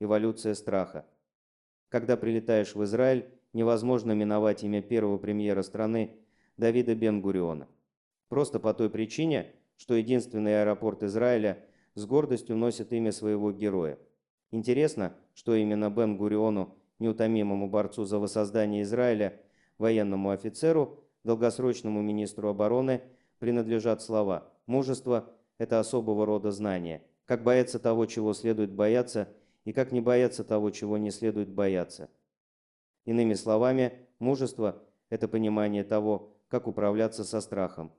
Эволюция страха. Когда прилетаешь в Израиль, невозможно миновать имя первого премьера страны Давида Бен-Гуриона. Просто по той причине, что единственный аэропорт Израиля с гордостью носит имя своего героя. Интересно, что именно Бен-Гуриону, неутомимому борцу за воссоздание Израиля, военному офицеру, долгосрочному министру обороны, принадлежат слова «мужество – это особого рода знание, как бояться того, чего следует бояться, и как не бояться того, чего не следует бояться». Иными словами, мужество – это понимание того, как управляться со страхом.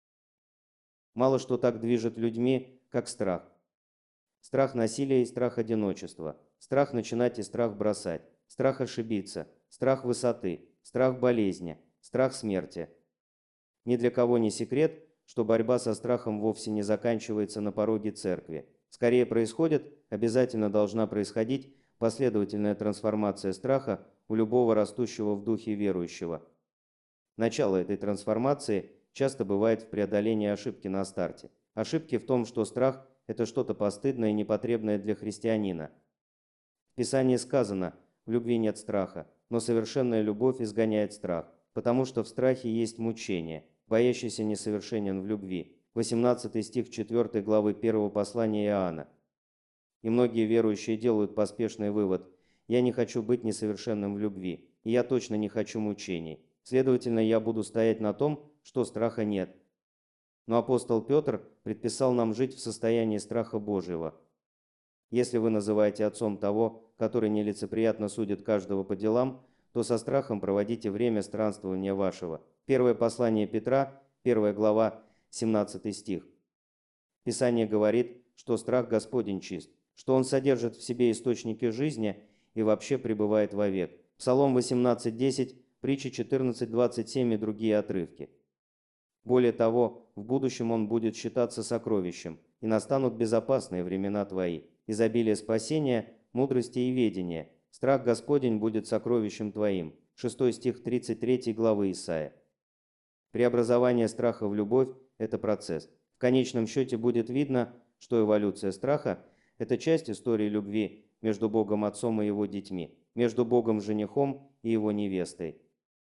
Мало что так движет людьми, как страх. Страх насилия и страх одиночества, страх начинать и страх бросать, страх ошибиться, страх высоты, страх болезни, страх смерти. Ни для кого не секрет, что борьба со страхом вовсе не заканчивается на пороге церкви. Скорее происходит, обязательно должна происходить последовательная трансформация страха у любого растущего в духе верующего. Начало этой трансформации часто бывает в преодолении ошибки на старте. Ошибки в том, что страх – это что-то постыдное и непотребное для христианина. В Писании сказано: «В любви нет страха, но совершенная любовь изгоняет страх, потому что в страхе есть мучение, боящийся несовершенен в любви». 18 стих 4 главы 1 послания Иоанна. И многие верующие делают поспешный вывод: «Я не хочу быть несовершенным в любви, и я точно не хочу мучений. Следовательно, я буду стоять на том, что страха нет». Но апостол Петр предписал нам жить в состоянии страха Божьего. Если вы называете отцом того, который нелицеприятно судит каждого по делам, то со страхом проводите время странствования вашего. Первое послание Петра, 1 глава, 17 стих. Писание говорит, что страх Господень чист, что он содержит в себе источники жизни и вообще пребывает вовек. Псалом 18:10, притча 14:27 и другие отрывки. Более того, в будущем он будет считаться сокровищем, и настанут безопасные времена твои, изобилие спасения, мудрости и ведения. Страх Господень будет сокровищем твоим. 6 стих 33 главы Исаия. Преобразование страха в любовь – это процесс. В конечном счете будет видно, что эволюция страха – это часть истории любви между Богом Отцом и его детьми, между Богом-женихом и его невестой.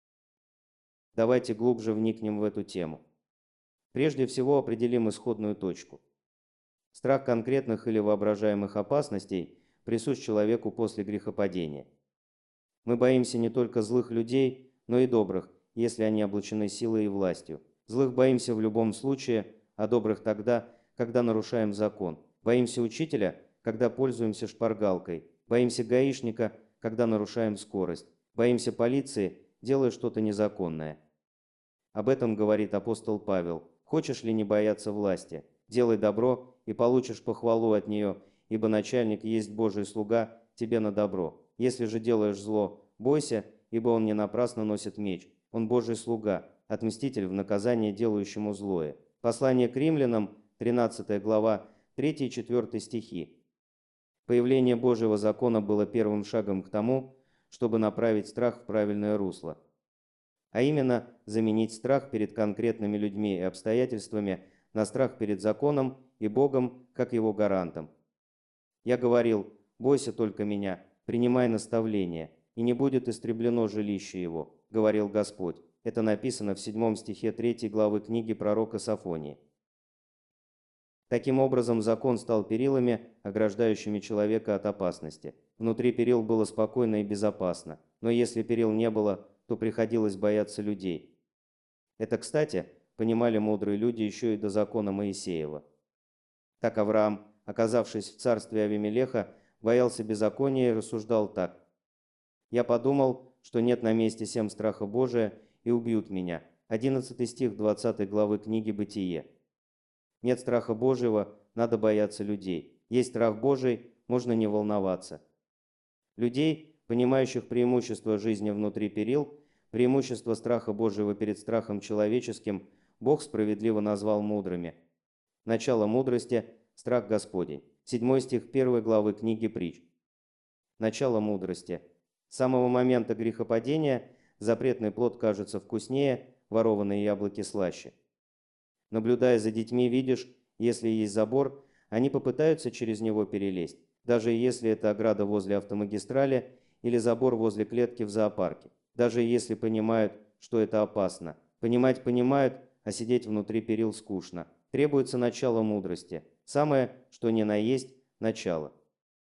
Давайте глубже вникнем в эту тему. Прежде всего определим исходную точку. Страх конкретных или воображаемых опасностей присущ человеку после грехопадения. Мы боимся не только злых людей, но и добрых, если они облачены силой и властью. Злых боимся в любом случае, а добрых тогда, когда нарушаем закон. Боимся учителя, когда пользуемся шпаргалкой. Боимся гаишника, когда нарушаем скорость. Боимся полиции, делая что-то незаконное. Об этом говорит апостол Павел. «Хочешь ли не бояться власти? Делай добро, и получишь похвалу от нее, ибо начальник есть Божий слуга тебе на добро. Если же делаешь зло, бойся, ибо он не напрасно носит меч. Он Божий слуга, отмститель в наказание делающему злое». Послание к римлянам, 13 глава, 3 и 4 стихи. Появление Божьего закона было первым шагом к тому, чтобы направить страх в правильное русло. А именно, заменить страх перед конкретными людьми и обстоятельствами на страх перед законом и Богом, как его гарантом. «Я говорил: бойся только меня, принимай наставление, и не будет истреблено жилище его», говорил Господь. Это написано в 7 стихе 3 главы книги пророка Софонии. Таким образом, закон стал перилами, ограждающими человека от опасности. Внутри перил было спокойно и безопасно, но если перил не было, то приходилось бояться людей. Это, кстати, понимали мудрые люди еще и до закона Моисеева. Так Авраам, оказавшись в царстве Авимелеха, боялся беззакония и рассуждал так: «Я подумал, что нет на месте сем страха Божия, и убьют меня». 11 стих 20 главы книги «Бытие». Нет страха Божьего, надо бояться людей. Есть страх Божий, можно не волноваться. Людей, понимающих преимущество жизни внутри перил, преимущество страха Божьего перед страхом человеческим, Бог справедливо назвал мудрыми. Начало мудрости – страх Господень. 7 стих 1 главы книги Притч. Начало мудрости. С самого момента грехопадения запретный плод кажется вкуснее, ворованные яблоки слаще. Наблюдая за детьми, видишь, если есть забор, они попытаются через него перелезть. даже если это ограда возле автомагистрали или забор возле клетки в зоопарке, даже если понимают, что это опасно. Понимать понимают, а сидеть внутри перил скучно. Требуется начало мудрости. Самое, что ни на есть, начало.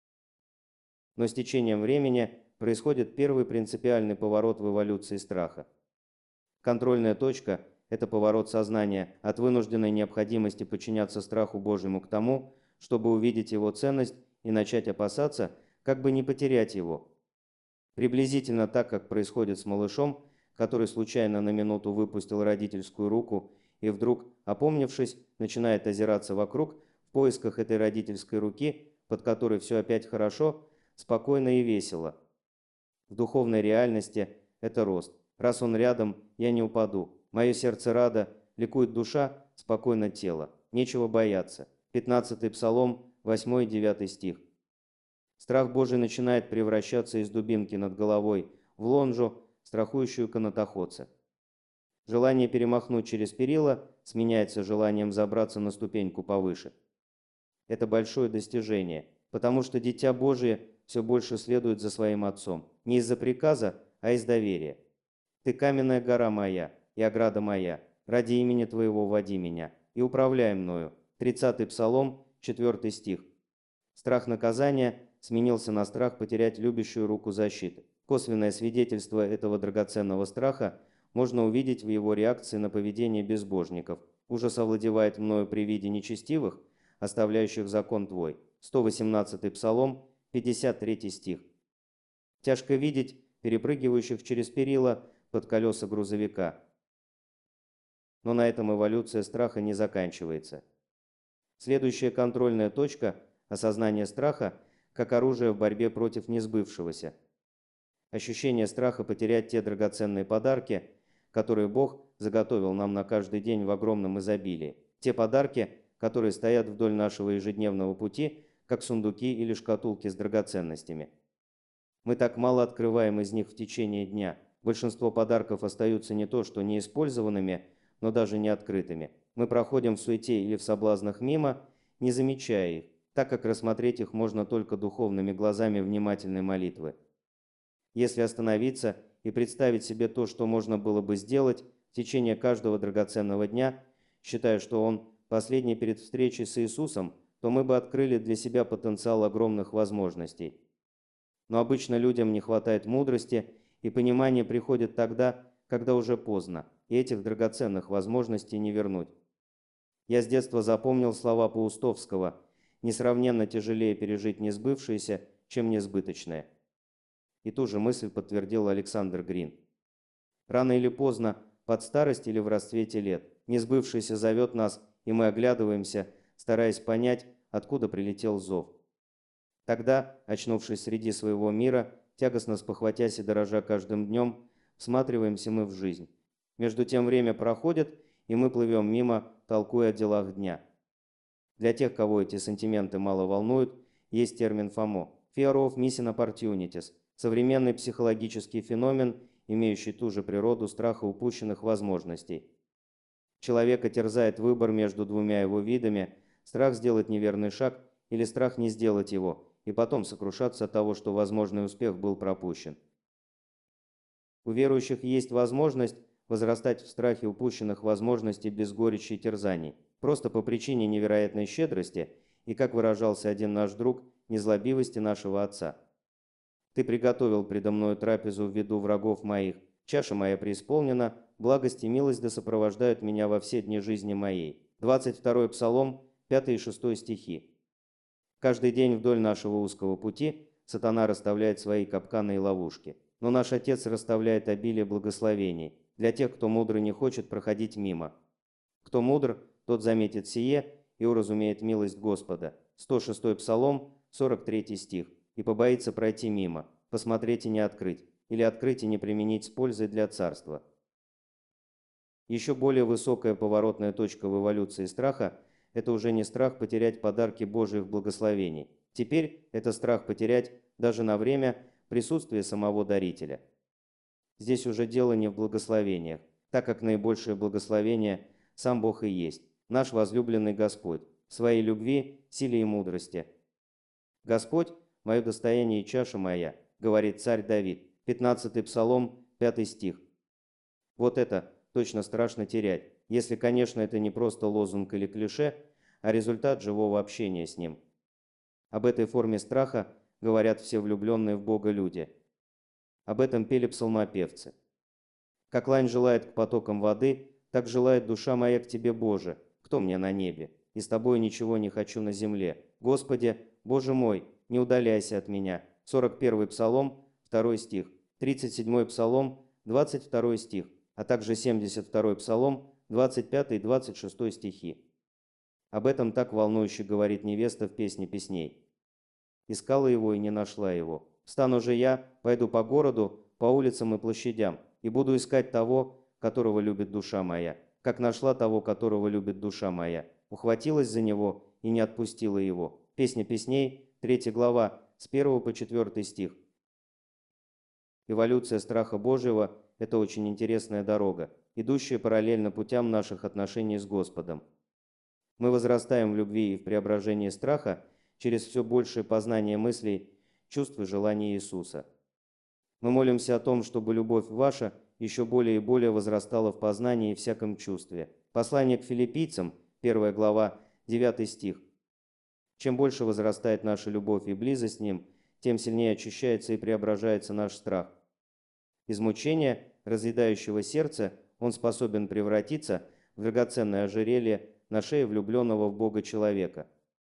Но с течением времени происходит первый принципиальный поворот в эволюции страха. Контрольная точка – это поворот сознания от вынужденной необходимости подчиняться страху Божьему к тому, чтобы увидеть его ценность и начать опасаться, как бы не потерять его. Приблизительно так, как происходит с малышом, который случайно на минуту выпустил родительскую руку и вдруг, опомнившись, начинает озираться вокруг в поисках этой родительской руки, под которой все опять хорошо, спокойно и весело. В духовной реальности это рост. Раз он рядом, я не упаду. Мое сердце радо, ликует душа, спокойно тело. Нечего бояться. 15-й Псалом, 8 и 9 стих. Страх Божий начинает превращаться из дубинки над головой в лонжу, страхующую канатоходца. Желание перемахнуть через перила сменяется желанием забраться на ступеньку повыше. Это большое достижение, потому что Дитя Божие все больше следует за своим Отцом. Не из-за приказа, а из доверия. «Ты каменная гора моя и ограда моя, ради имени Твоего води меня и управляй мною». 30-й Псалом, 4 стих. Страх наказания сменился на страх потерять любящую руку защиты. Косвенное свидетельство этого драгоценного страха можно увидеть в его реакции на поведение безбожников. Ужас овладевает мною при виде нечестивых, оставляющих закон Твой. 118-й Псалом, 53 стих. Тяжко видеть перепрыгивающих через перила под колеса грузовика. Но на этом эволюция страха не заканчивается. Следующая контрольная точка – осознание страха как оружие в борьбе против несбывшегося. Ощущение страха потерять те драгоценные подарки, которые Бог заготовил нам на каждый день в огромном изобилии. Те подарки, которые стоят вдоль нашего ежедневного пути, как сундуки или шкатулки с драгоценностями. Мы так мало открываем из них в течение дня. Большинство подарков остаются не то что неиспользованными, но даже не открытыми. Мы проходим в суете или в соблазнах мимо, не замечая их, так как рассмотреть их можно только духовными глазами внимательной молитвы. Если остановиться и представить себе то, что можно было бы сделать в течение каждого драгоценного дня, считая, что он последний перед встречей с Иисусом, то мы бы открыли для себя потенциал огромных возможностей. Но обычно людям не хватает мудрости, и понимание приходит тогда, когда уже поздно, и этих драгоценных возможностей не вернуть. Я с детства запомнил слова Паустовского: «Несравненно тяжелее пережить несбывшееся, чем несбыточное». И ту же мысль подтвердил Александр Грин. Рано или поздно, под старость или в расцвете лет, несбывшееся зовет нас, и мы оглядываемся, стараясь понять, откуда прилетел зов. Тогда, очнувшись среди своего мира, тягостно спохватясь и дорожа каждым днем, всматриваемся мы в жизнь. Между тем время проходит, и мы плывем мимо, толкуя о делах дня. Для тех, кого эти сантименты мало волнуют, есть термин ФОМО – Fear of Missing Opportunities – современный психологический феномен, имеющий ту же природу страха упущенных возможностей. Человека терзает выбор между двумя его видами – страх сделать неверный шаг или страх не сделать его, и потом сокрушаться от того, что возможный успех был пропущен. У верующих есть возможность возрастать в страхе упущенных возможностей без горечи и терзаний, просто по причине невероятной щедрости и, как выражался один наш друг, незлобивости нашего Отца. «Ты приготовил предо мною трапезу в виду врагов моих, чаша моя преисполнена, благость и милость да сопровождают меня во все дни жизни моей». 22-й Псалом, 5 и 6 стихи. Каждый день вдоль нашего узкого пути сатана расставляет свои капканы и ловушки. Но наш Отец расставляет обилие благословений для тех, кто мудро не хочет проходить мимо. Кто мудр, тот заметит сие и уразумеет милость Господа. 106-й Псалом, 43 стих. И побоится пройти мимо, посмотреть и не открыть, или открыть и не применить с пользой для царства. Еще более высокая поворотная точка в эволюции страха – это уже не страх потерять подарки Божьих благословений. Теперь это страх потерять даже на время присутствие самого дарителя. Здесь уже дело не в благословениях, так как наибольшее благословение сам Бог и есть, наш возлюбленный Господь, в своей любви, силе и мудрости. «Господь – мое достояние и чаша моя», говорит царь Давид. 15-й Псалом, 5 стих. Вот это точно страшно терять, если, конечно, это не просто лозунг или клише, а результат живого общения с ним. Об этой форме страха говорят все влюбленные в Бога люди. Об этом пели псалмопевцы. «Как лань желает к потокам воды, так желает душа моя к Тебе, Боже. Кто мне на небе? И с Тобой ничего не хочу на земле. Господи, Боже мой, не удаляйся от меня». 41-й Псалом, 2 стих. 37-й Псалом, 22 стих, а также 72-й Псалом, 25 и 26 стихи. Об этом так волнующе говорит невеста в «Песне песней». «Искала его и не нашла его. Встану же я, пойду по городу, по улицам и площадям, и буду искать того, которого любит душа моя, как нашла того, которого любит душа моя. Ухватилась за него и не отпустила его». «Песня песней», 3 глава, с 1 по 4 стих. Эволюция страха Божьего – это очень интересная дорога, идущая параллельно путям наших отношений с Господом. Мы возрастаем в любви и в преображении страха через все большее познание мыслей, чувств и желаний Иисуса. Мы молимся о том, чтобы любовь ваша еще более и более возрастала в познании и всяком чувстве. Послание к филиппийцам, 1 глава, 9 стих. Чем больше возрастает наша любовь и близость с Ним, тем сильнее очищается и преображается наш страх. Из мучения, разъедающего сердце, он способен превратиться в драгоценное ожерелье на шее влюбленного в Бога человека.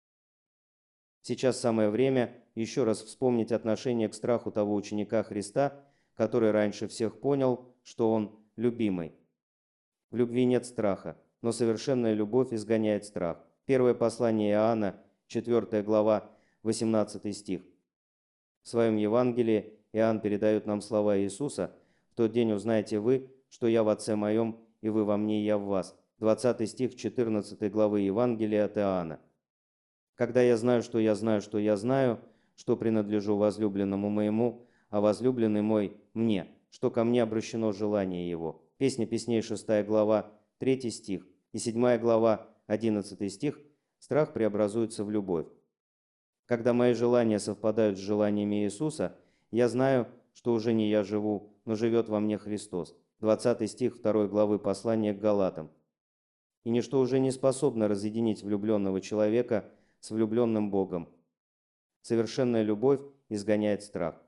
Сейчас самое время еще раз вспомнить отношение к страху того ученика Христа, который раньше всех понял, что он любимый. В любви нет страха, но совершенная любовь изгоняет страх. Первое послание Иоанна, 4 глава, 18 стих. В своем Евангелии Иоанн передает нам слова Иисуса: «В тот день узнаете вы, что я в Отце моем, и вы во мне, и я в вас». 20 стих 14 главы Евангелия от Иоанна. «Когда я знаю, что я знаю, что я знаю, что принадлежу возлюбленному моему, а возлюбленный мой мне, что ко мне обращено желание его». Песня песней, 6 глава, 3 стих, и 7 глава, 11 стих. Страх преобразуется в любовь. Когда мои желания совпадают с желаниями Иисуса, я знаю, что уже не я живу, но живет во мне Христос. 20 стих 2 главы послания к Галатам. И ничто уже не способно разъединить влюбленного человека с влюбленным Богом. Совершенная любовь изгоняет страх.